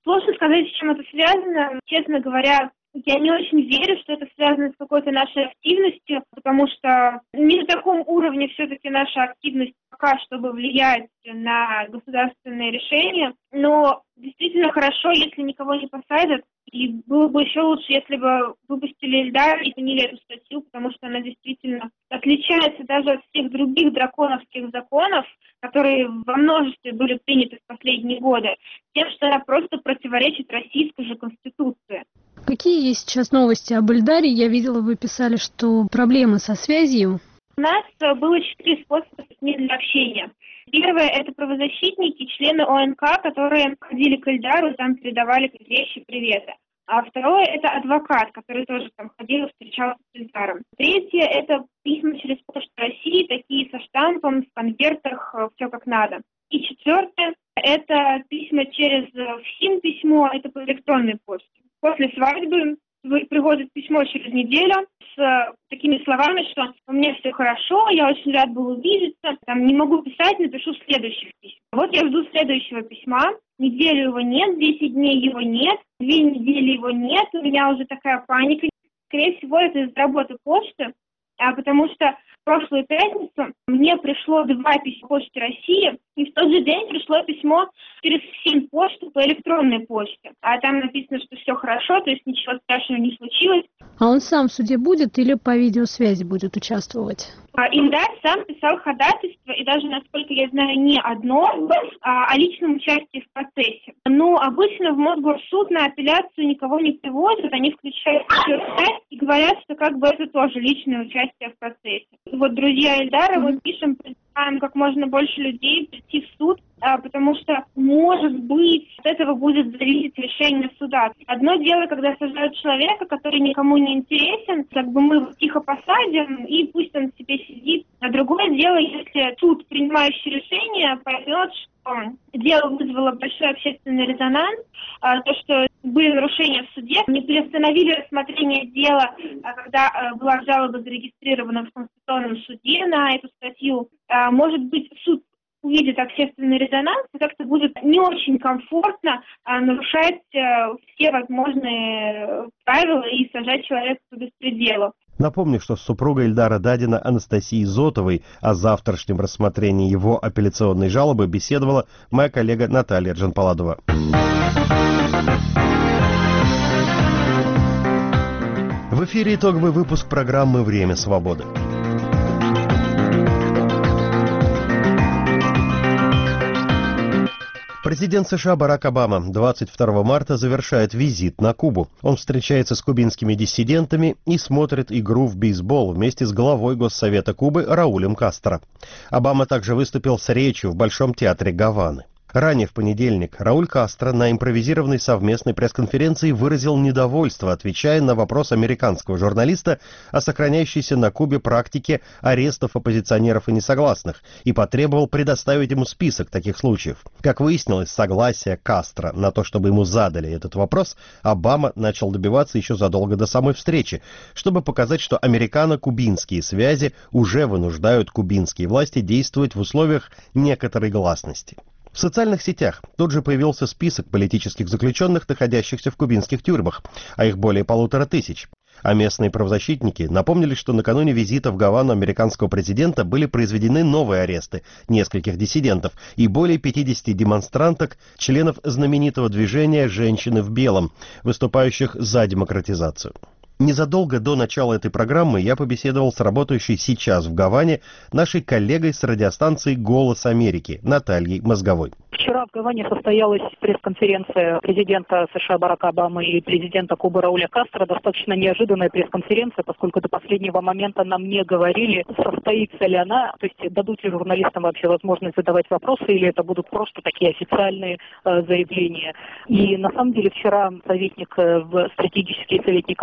Сложно сказать, с чем это связано. Честно говоря, я не очень верю, что это связано с какой-то нашей активностью, потому что не на таком уровне все-таки наша активность пока, чтобы влиять на государственные решения. Но действительно хорошо, если никого не посадят. И было бы еще лучше, если бы выпустили Эльдара и поняли эту статью, потому что она действительно отличается даже от всех других драконовских законов, которые во множестве были приняты в последние годы, тем, что она просто противоречит российской же конституции. Какие есть сейчас новости об Эльдаре? Я видела, вы писали, что проблемы со связью. У нас было четыре способа с ним для общения. Первое – это правозащитники, члены О Н К, которые ходили к Эльдару, там передавали вещи, приветы. А второе – это адвокат, который тоже там ходил и встречался с Эльдаром. Третье – это письма через Почту России, такие со штампом, в конвертах, все как надо. И четвертое – это письма через ФСИН письмо, это по электронной почте. После свадьбы приходит письмо через неделю с такими словами, что у меня все хорошо, я очень рад был увидеться, там не могу писать, напишу следующих писем. Вот я жду следующего письма, неделю его нет, десять дней его нет, две недели его нет, у меня уже такая паника. Скорее всего, это из работы почты, а потому что в прошлую пятницу мне пришло два письма Почты России, и в тот же день пришло письмо через ФСИН почту по электронной почте. А там написано, что все хорошо, то есть ничего страшного не случилось. А он сам в суде будет или по видеосвязи будет участвовать? А, Эльдар сам писал ходатайство, и даже, насколько я знаю, не одно, а о личном участии в процессе. Но обычно в Мосгорсуд на апелляцию никого не приводят, они включают видеосвязь и говорят, что как бы это тоже личное участие в процессе. Вот, друзья Эльдара, мы пишем, призываем как можно больше людей прийти в суд, а, потому что, может быть, от этого будет зависеть решение суда. Одно дело, когда сажают человека, который никому не интересен, как бы мы его тихо посадим, и пусть он себе сидит. А другое дело, если суд, принимающий решение, поймет, что дело вызвало большой общественный резонанс, а, то, что были нарушения в суде, не приостановили рассмотрение дела, а, когда а, была жалоба зарегистрирована в Конституционном суде на эту статью. А, может быть, суд увидит общественный резонанс, и как-то будет не очень комфортно а, нарушать а, все возможные правила и сажать человека по беспределу. Напомню, что с супругой Эльдара Дадина Анастасией Зотовой о завтрашнем рассмотрении его апелляционной жалобы беседовала моя коллега Наталья Джанпаладова. В эфире итоговый выпуск программы «Время свободы». Президент США Барак Обама двадцать второго марта завершает визит на Кубу. Он встречается с кубинскими диссидентами и смотрит игру в бейсбол вместе с главой Госсовета Кубы Раулем Кастро. Обама также выступил с речью в Большом театре Гаваны. Ранее в понедельник Рауль Кастро на импровизированной совместной пресс-конференции выразил недовольство, отвечая на вопрос американского журналиста о сохраняющейся на Кубе практике арестов оппозиционеров и несогласных, и потребовал предоставить ему список таких случаев. Как выяснилось, согласие Кастро на то, чтобы ему задали этот вопрос, Обама начал добиваться еще задолго до самой встречи, чтобы показать, что американо-кубинские связи уже вынуждают кубинские власти действовать в условиях некоторой гласности. В социальных сетях тут же появился список политических заключенных, находящихся в кубинских тюрьмах, а их более полутора тысяч. А местные правозащитники напомнили, что накануне визита в Гавану американского президента были произведены новые аресты нескольких диссидентов и более пятидесяти демонстранток, членов знаменитого движения «Женщины в белом», выступающих за демократизацию. Незадолго до начала этой программы я побеседовал с работающей сейчас в Гаване нашей коллегой с радиостанции «Голос Америки» Натальей Мозговой. Вчера в Гаване состоялась пресс-конференция президента США Барака Обамы и президента Кубы Рауля Кастро. Достаточно неожиданная пресс-конференция, поскольку до последнего момента нам не говорили, состоится ли она, то есть дадут ли журналистам вообще возможность задавать вопросы, или это будут просто такие официальные э, заявления. И на самом деле вчера советник, э, стратегический советник Обамы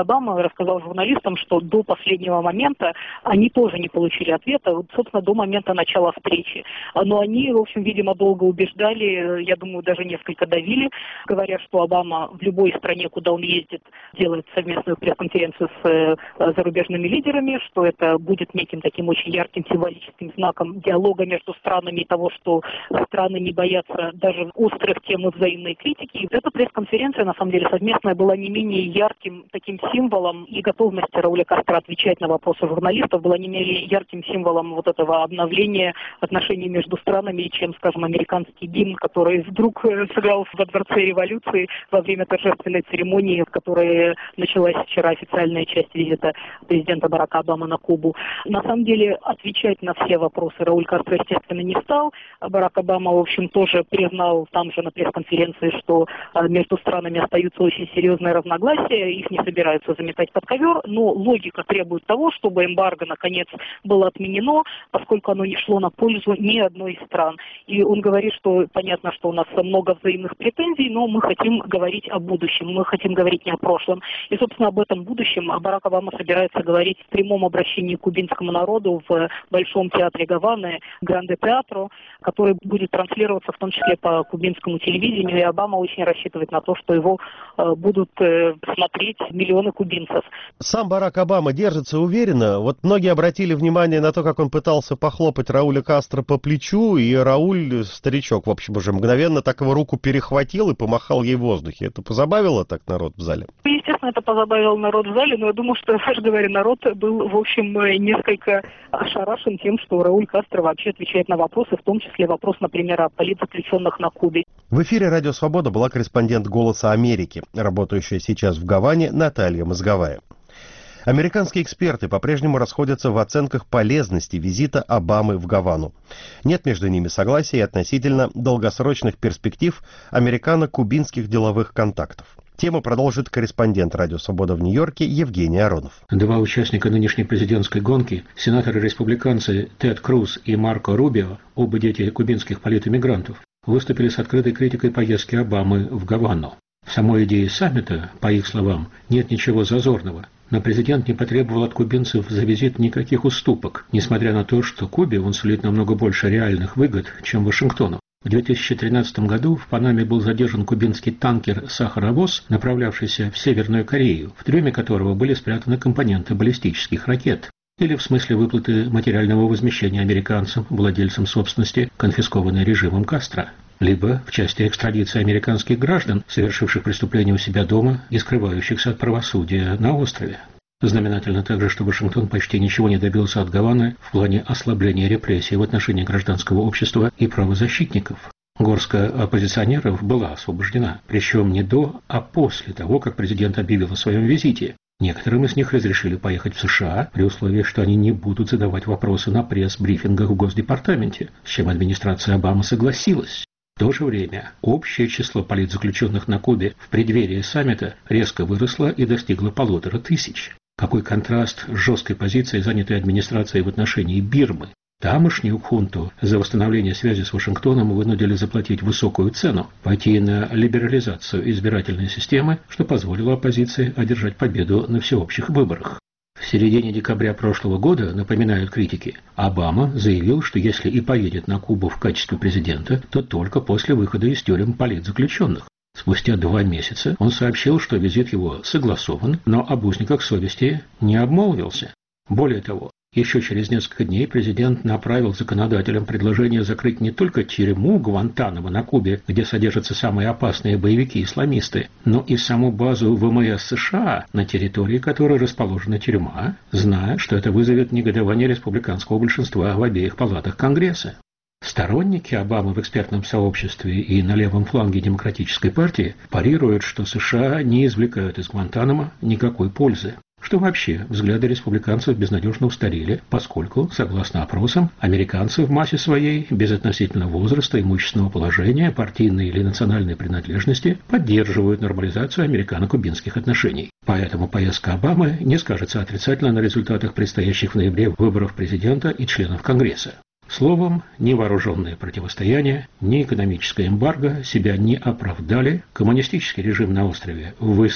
и рассказал журналистам, что до последнего момента они тоже не получили ответа, вот, собственно, до момента начала встречи. Но они, в общем, видимо, долго убеждали, я думаю, даже несколько давили, говоря, что Обама в любой стране, куда он ездит, делает совместную пресс-конференцию с э, зарубежными лидерами, что это будет неким таким очень ярким символическим знаком диалога между странами и того, что страны не боятся даже острых тем и взаимной критики. И эта пресс-конференция, на самом деле, совместная была не менее ярким таким символом, и готовность Рауля Кастро отвечать на вопросы журналистов была не менее ярким символом вот этого обновления отношений между странами, чем, скажем, американский гимн, который вдруг сыграл во Дворце революции во время торжественной церемонии, в которой началась вчера официальная часть визита президента Барака Обамы на Кубу. На самом деле, отвечать на все вопросы Рауль Кастро, естественно, не стал. Барак Обама, в общем, тоже признал там же на пресс-конференции, что между странами остаются очень серьезные разногласия, их не собираются заметать под ковер, но логика требует того, чтобы эмбарго, наконец, было отменено, поскольку оно не шло на пользу ни одной из стран. И он говорит, что понятно, что у нас много взаимных претензий, но мы хотим говорить о будущем, мы хотим говорить не о прошлом. И, собственно, об этом будущем Барак Обама собирается говорить в прямом обращении к кубинскому народу в Большом театре Гаваны, Гранде Театро, который будет транслироваться в том числе по кубинскому телевидению, и Обама очень рассчитывает на то, что его э, будут э, смотреть миллионы кубинцев. Сам Барак Обама держится уверенно. Вот многие обратили внимание на то, как он пытался похлопать Рауля Кастро по плечу, и Рауль, старичок, в общем, уже мгновенно так его руку перехватил и помахал ей в воздухе. Это позабавило так народ в зале? Естественно, это позабавило народ в зале, но я думаю, что, даже говоря, народ был, в общем, несколько ошарашен тем, что Рауль Кастро вообще отвечает на вопросы, в том числе вопрос, например, о политзаключенных на Кубе. В эфире «Радио Свобода» была корреспондент «Голоса Америки», работающая сейчас в Гаване, Наталья Мозговая. Американские эксперты по-прежнему расходятся в оценках полезности визита Обамы в Гавану. Нет между ними согласия относительно долгосрочных перспектив американо-кубинских деловых контактов. Тему продолжит корреспондент «Радио Свобода» в Нью-Йорке Евгений Аронов. Два участника нынешней президентской гонки, сенаторы-республиканцы Тед Круз и Марко Рубио, оба дети кубинских политэмигрантов, выступили с открытой критикой поездки Обамы в Гавану. В самой идее саммита, по их словам, нет ничего зазорного, но президент не потребовал от кубинцев за визит никаких уступок, несмотря на то, что Кубе он сулит намного больше реальных выгод, чем Вашингтону. В две тысячи тринадцатом году в Панаме был задержан кубинский танкер «Сахаровоз», направлявшийся в Северную Корею, в трюме которого были спрятаны компоненты баллистических ракет. Или в смысле выплаты материального возмещения американцам, владельцам собственности, конфискованной режимом Кастро. Либо в части экстрадиции американских граждан, совершивших преступления у себя дома и скрывающихся от правосудия на острове. Знаменательно также, что Вашингтон почти ничего не добился от Гаваны в плане ослабления репрессий в отношении гражданского общества и правозащитников. Горстка оппозиционеров была освобождена, причем не до, а после того, как президент объявил о своем визите. Некоторым из них разрешили поехать в США при условии, что они не будут задавать вопросы на пресс-брифингах в Госдепартаменте, с чем администрация Обамы согласилась. В то же время общее число политзаключенных на Кубе в преддверии саммита резко выросло и достигло полутора тысяч. Какой контраст с жесткой позицией, занятой администрацией в отношении Бирмы. Тамошнюю хунту за восстановление связи с Вашингтоном вынудили заплатить высокую цену, пойти на либерализацию избирательной системы, что позволило оппозиции одержать победу на всеобщих выборах. В середине декабря прошлого года, напоминают критики, Обама заявил, что если и поедет на Кубу в качестве президента, то только после выхода из тюрем политзаключенных. Спустя два месяца он сообщил, что визит его согласован, но об узниках совести не обмолвился. Более того, еще через несколько дней президент направил законодателям предложение закрыть не только тюрьму Гуантанамо на Кубе, где содержатся самые опасные боевики-исламисты, но и саму базу ВМС США, на территории которой расположена тюрьма, зная, что это вызовет негодование республиканского большинства в обеих палатах Конгресса. Сторонники Обамы в экспертном сообществе и на левом фланге Демократической партии парируют, что США не извлекают из Гуантанамо никакой пользы. Что вообще взгляды республиканцев безнадежно устарели, поскольку, согласно опросам, американцы в массе своей, без относительно возраста, имущественного положения, партийной или национальной принадлежности, поддерживают нормализацию американо-кубинских отношений. Поэтому поездка Обамы не скажется отрицательно на результатах предстоящих в ноябре выборов президента и членов Конгресса. Словом, ни вооруженное противостояние, ни экономическое эмбарго себя не оправдали, коммунистический режим на острове выстоял,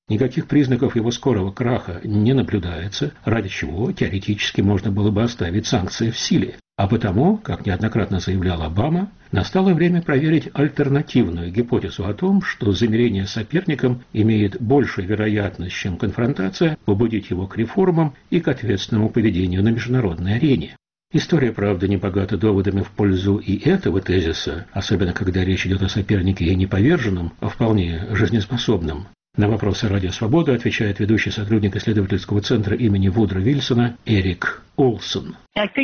Никаких признаков его скорого краха не наблюдается, ради чего теоретически можно было бы оставить санкции в силе. А потому, как неоднократно заявлял Обама, настало время проверить альтернативную гипотезу о том, что замирение с соперником имеет большую вероятность, чем конфронтация, побудить его к реформам и к ответственному поведению на международной арене. История, правда, не богата доводами в пользу и этого тезиса, особенно когда речь идет о сопернике не поверженном, а вполне жизнеспособном. На вопросы «Радио Свобода» отвечает ведущий сотрудник исследовательского центра имени Вудро Вильсона Эрик Олсон.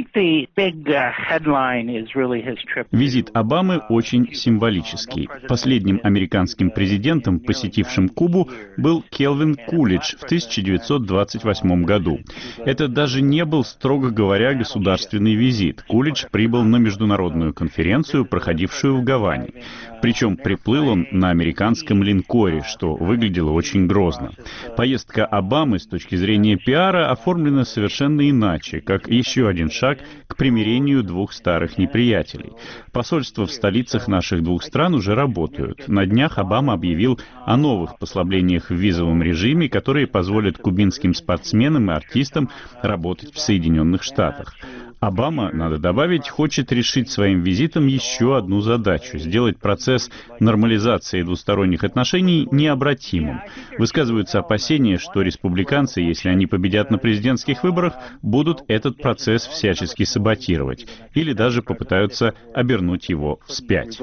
Визит Обамы очень символический. Последним американским президентом, посетившим Кубу, был Келвин Кулидж в тысяча девятьсот двадцать восьмом году. Это даже не был, строго говоря, государственный визит. Кулидж прибыл на международную конференцию, проходившую в Гаване. Причем приплыл он на американском линкоре, что выглядело очень грозно. Поездка Обамы с точки зрения пиара оформлена совершенно иначе, как еще один шаг к примирению двух старых неприятелей. Посольства в столицах наших двух стран уже работают. На днях Обама объявил о новых послаблениях в визовом режиме, которые позволят кубинским спортсменам и артистам работать в Соединенных Штатах. Обама, надо добавить, хочет решить своим визитом еще одну задачу – сделать процесс нормализации двусторонних отношений необратимым. Высказываются опасения, что республиканцы, если они победят на президентских выборах, будут этот процесс всячески саботировать или даже попытаются обернуть его вспять.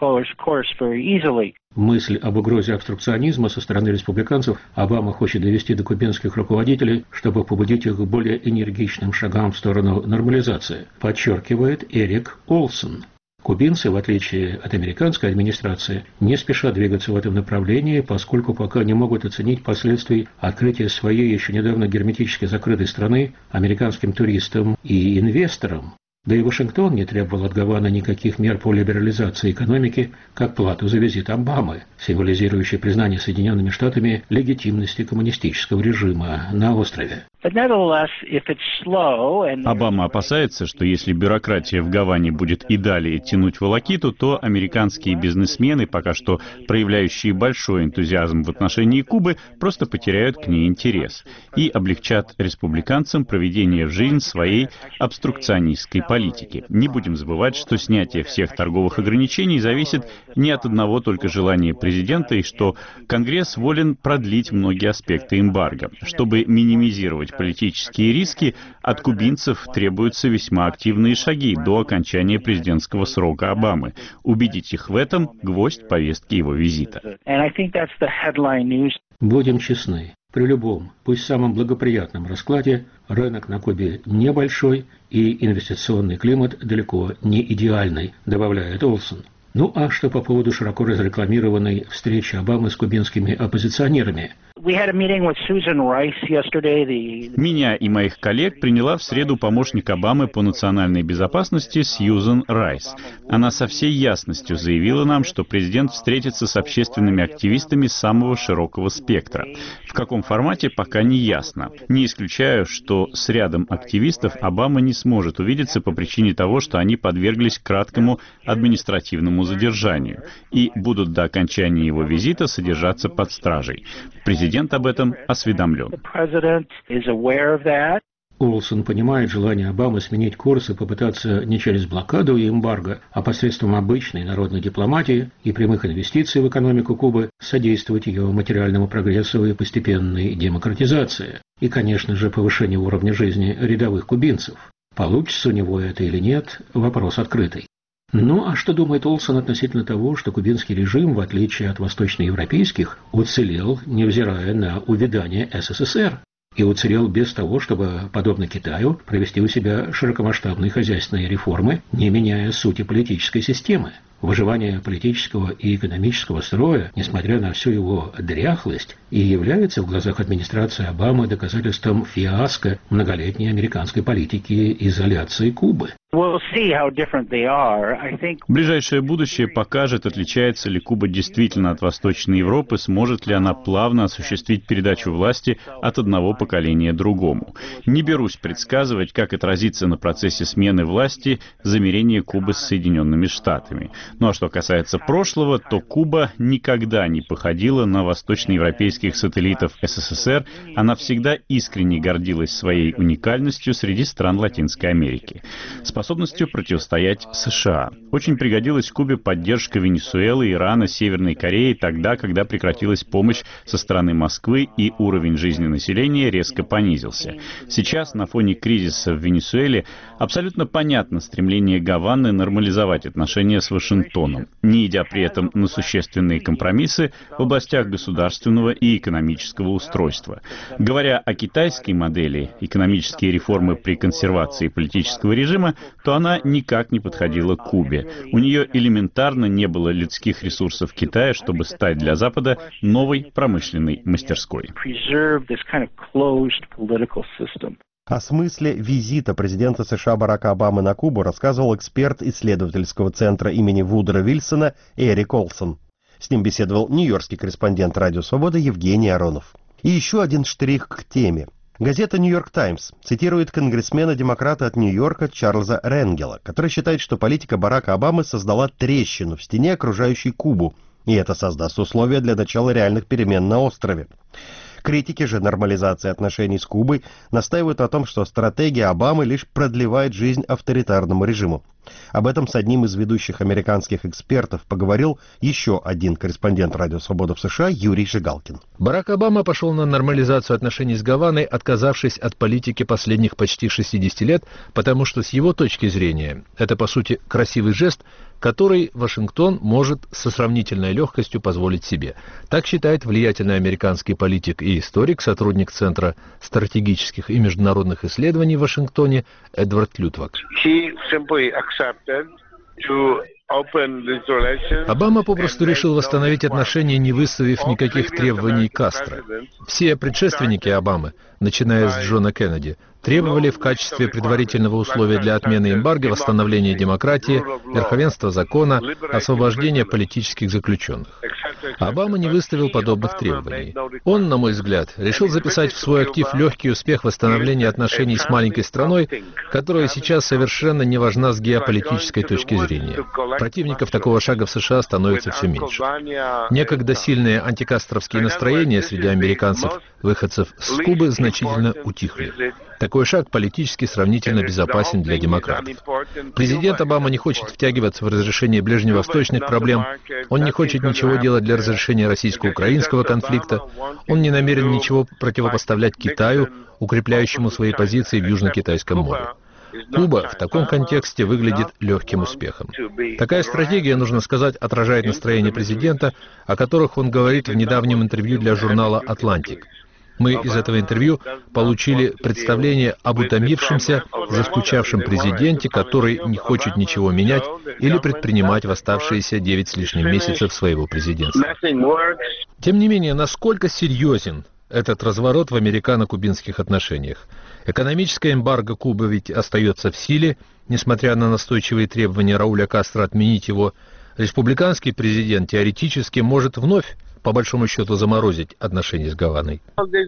Мысль об угрозе обструкционизма со стороны республиканцев Обама хочет довести до кубинских руководителей, чтобы побудить их к более энергичным шагам в сторону нормализации, подчеркивает Эрик Олсон. Кубинцы, в отличие от американской администрации, не спешат двигаться в этом направлении, поскольку пока не могут оценить последствий открытия своей еще недавно герметически закрытой страны американским туристам и инвесторам. Да и Вашингтон не требовал от Гаваны никаких мер по либерализации экономики, как плату за визит Обамы, символизирующий признание Соединенными Штатами легитимности коммунистического режима на острове. Обама опасается, что если бюрократия в Гаване будет и далее тянуть волокиту, то американские бизнесмены, пока что проявляющие большой энтузиазм в отношении Кубы, просто потеряют к ней интерес и облегчат республиканцам проведение в жизнь своей обструкционистской политики. Не будем забывать, что снятие всех торговых ограничений зависит не от одного только желания президента, и что Конгресс волен продлить многие аспекты эмбарго. Чтобы минимизировать политические риски, от кубинцев требуются весьма активные шаги до окончания президентского срока Обамы. Убедить их в этом – гвоздь повестки его визита. Будем честны. При любом, пусть самом благоприятном раскладе, рынок на Кубе небольшой и инвестиционный климат далеко не идеальный, добавляет Олсон. Ну а что по поводу широко разрекламированной встречи Обамы с кубинскими оппозиционерами? Меня и моих коллег приняла в среду помощник Обамы по национальной безопасности Сьюзан Райс. Она со всей ясностью заявила нам, что президент встретится с общественными активистами самого широкого спектра. В каком формате, пока не ясно. Не исключаю, что с рядом активистов Обама не сможет увидеться по причине того, что они подверглись краткому административному задержанию и будут до окончания его визита содержаться под стражей. Президент об этом осведомлен. Олсон понимает желание Обамы сменить курс и попытаться не через блокаду и эмбарго, а посредством обычной народной дипломатии и прямых инвестиций в экономику Кубы содействовать ее материальному прогрессу и постепенной демократизации. И, конечно же, повышению уровня жизни рядовых кубинцев. Получится у него это или нет – вопрос открытый. Ну, а что думает Олсон относительно того, что кубинский режим, в отличие от восточноевропейских, уцелел, невзирая на увядание СССР? И уцелел без того, чтобы, подобно Китаю, провести у себя широкомасштабные хозяйственные реформы, не меняя сути политической системы. Выживание политического и экономического строя, несмотря на всю его дряхлость, и является в глазах администрации Обамы доказательством фиаско многолетней американской политики изоляции Кубы. Ближайшее будущее покажет, отличается ли Куба действительно от Восточной Европы, сможет ли она плавно осуществить передачу власти от одного поколения другому. Не берусь предсказывать, как отразится на процессе смены власти замирение Кубы с Соединенными Штатами. Ну а что касается прошлого, то Куба никогда не походила на восточноевропейских сателлитов СССР. Она всегда искренне гордилась своей уникальностью среди стран Латинской Америки, способностью противостоять США. Очень пригодилась Кубе поддержка Венесуэлы, Ирана, Северной Кореи тогда, когда прекратилась помощь со стороны Москвы и уровень жизни населения резко понизился. Сейчас, на фоне кризиса в Венесуэле, абсолютно понятно стремление Гаваны нормализовать отношения с Вашингтоном, не идя при этом на существенные компромиссы в областях государственного и экономического устройства. Говоря о китайской модели, экономические реформы при консервации политического режима, то она никак не подходила к Кубе. У нее элементарно не было людских ресурсов Китая, чтобы стать для Запада новой промышленной мастерской. О смысле визита президента США Барака Обамы на Кубу рассказывал эксперт исследовательского центра имени Вудро Вильсона Эрик Олсон. С ним беседовал нью-йоркский корреспондент «Радио Свобода» Евгений Аронов. И еще один штрих к теме. Газета «Нью-Йорк Таймс» цитирует конгрессмена-демократа от Нью-Йорка Чарльза Ренгела, который считает, что политика Барака Обамы создала трещину в стене, окружающей Кубу, и это создаст условия для начала реальных перемен на острове. Критики же нормализации отношений с Кубой настаивают на том, что стратегия Обамы лишь продлевает жизнь авторитарному режиму. Об этом с одним из ведущих американских экспертов поговорил еще один корреспондент «Радио Свобода» в США Юрий Жигалкин. Барак Обама пошел на нормализацию отношений с Гаваной, отказавшись от политики последних почти шестидесяти лет, потому что с его точки зрения это, по сути, красивый жест, который Вашингтон может со сравнительной легкостью позволить себе. Так считает влиятельный американский политик и историк, сотрудник Центра стратегических и международных исследований в Вашингтоне Эдвард Лютвак. Обама попросту решил восстановить отношения, не выставив никаких требований Кастро. Все предшественники Обамы, начиная с Джона Кеннеди, требовали в качестве предварительного условия для отмены эмбарго восстановления демократии, верховенства закона, освобождения политических заключенных. Обама не выставил подобных требований. Он, на мой взгляд, решил записать в свой актив легкий успех восстановления отношений с маленькой страной, которая сейчас совершенно не важна с геополитической точки зрения. Противников такого шага в США становится все меньше. Некогда сильные антикастровские настроения среди американцев, выходцев с Кубы, значительно утихли. Такой шаг политически сравнительно безопасен для демократов. Президент Обама не хочет втягиваться в разрешение ближневосточных проблем, он не хочет ничего делать для разрешения российско-украинского конфликта, он не намерен ничего противопоставлять Китаю, укрепляющему свои позиции в Южно-Китайском море. Куба в таком контексте выглядит легким успехом. Такая стратегия, нужно сказать, отражает настроение президента, о которых он говорит в недавнем интервью для журнала «Атлантик». Мы из этого интервью получили представление об утомившемся, заскучавшем президенте, который не хочет ничего менять или предпринимать в оставшиеся девять с лишним месяцев своего президентства. Тем не менее, насколько серьезен этот разворот в американо-кубинских отношениях? Экономическое эмбарго Кубы ведь остается в силе, несмотря на настойчивые требования Рауля Кастро отменить его. Республиканский президент теоретически может вновь, по большому счету, заморозить отношения с Гаваной.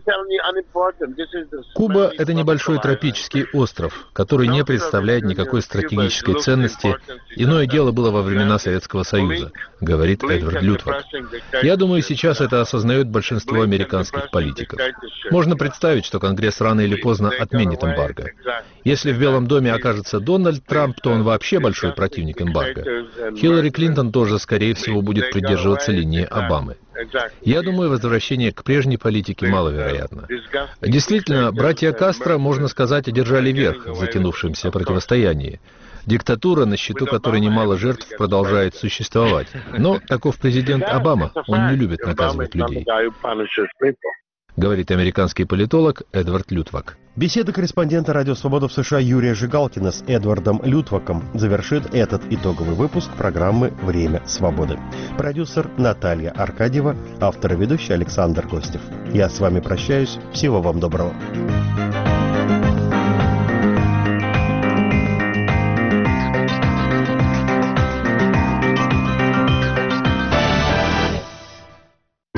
Куба – это небольшой тропический остров, который не представляет никакой стратегической ценности. Иное дело было во времена Советского Союза, говорит Эдвард Лютвак. Я думаю, сейчас это осознает большинство американских политиков. Можно представить, что Конгресс рано или поздно отменит эмбарго. Если в Белом доме окажется Дональд Трамп, то он вообще большой противник эмбарго. Хиллари Клинтон тоже, скорее всего, будет придерживаться линии Обамы. Я думаю, возвращение к прежней политике маловероятно. Действительно, братья Кастро, можно сказать, одержали верх в затянувшемся противостоянии. Диктатура, на счету которой немало жертв, продолжает существовать. Но таков президент Обама, он не любит наказывать людей, говорит американский политолог Эдвард Лютвак. Беседа корреспондента «Радио Свобода» в США Юрия Жигалкина с Эдвардом Лютваком завершит этот итоговый выпуск программы «Время свободы». Продюсер Наталья Аркадьева, автор и ведущий Александр Гостев. Я с вами прощаюсь. Всего вам доброго.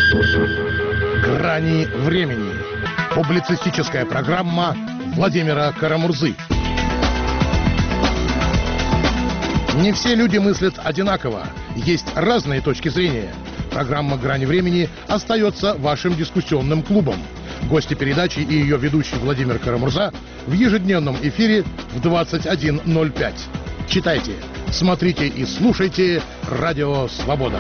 Грани времени. Публицистическая программа Владимира Карамурзы. Не все люди мыслят одинаково. Есть разные точки зрения. Программа «Грани времени» остается вашим дискуссионным клубом. Гости передачи и ее ведущий Владимир Карамурза в ежедневном эфире в двадцать один ноль пять. Читайте, смотрите и слушайте «Радио Свобода».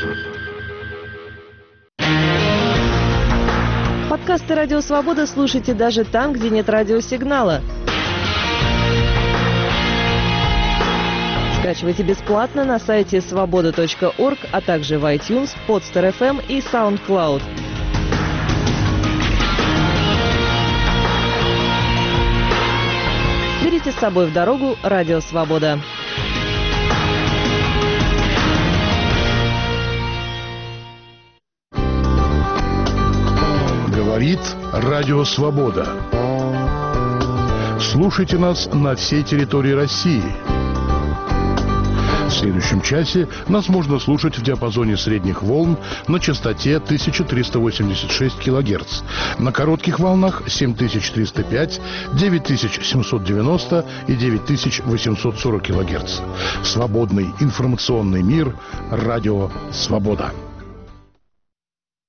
Подкасты «Радио Свобода» слушайте даже там, где нет радиосигнала. Скачивайте бесплатно на сайте свобода точка орг, а также в iTunes, Podster эф эм и SoundCloud. Берите с собой в дорогу «Радио Свобода». Говорит Радио Свобода. Слушайте нас на всей территории России. В следующем часе нас можно слушать в диапазоне средних волн на частоте тысяча триста восемьдесят шесть килогерц, на коротких волнах семь тысяч триста пять, девять тысяч семьсот девяносто и девять тысяч восемьсот сорок килогерц. Свободный информационный мир. Радио Свобода.